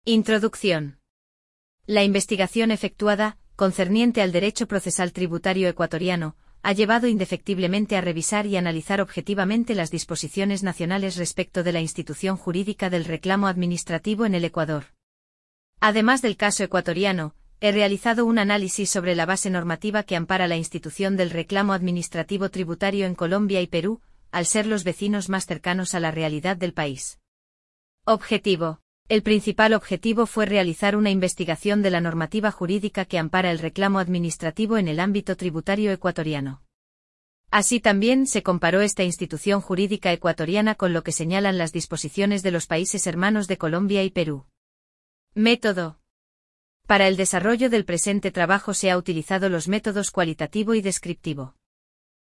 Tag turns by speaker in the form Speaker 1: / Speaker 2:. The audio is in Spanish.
Speaker 1: Introducción. La investigación efectuada, concerniente al derecho procesal tributario ecuatoriano, ha llevado indefectiblemente a revisar y analizar objetivamente las disposiciones nacionales respecto de la institución jurídica del reclamo administrativo en el Ecuador. Además del caso ecuatoriano, he realizado un análisis sobre la base normativa que ampara la institución del reclamo administrativo tributario en Colombia y Perú, al ser los vecinos más cercanos a la realidad del país. Objetivo. El principal objetivo fue realizar una investigación de la normativa jurídica que ampara el reclamo administrativo en el ámbito tributario ecuatoriano. Así también se comparó esta institución jurídica ecuatoriana con lo que señalan las disposiciones de los países hermanos de Colombia y Perú. Método. Para el desarrollo del presente trabajo se ha utilizado los métodos cualitativo y descriptivo.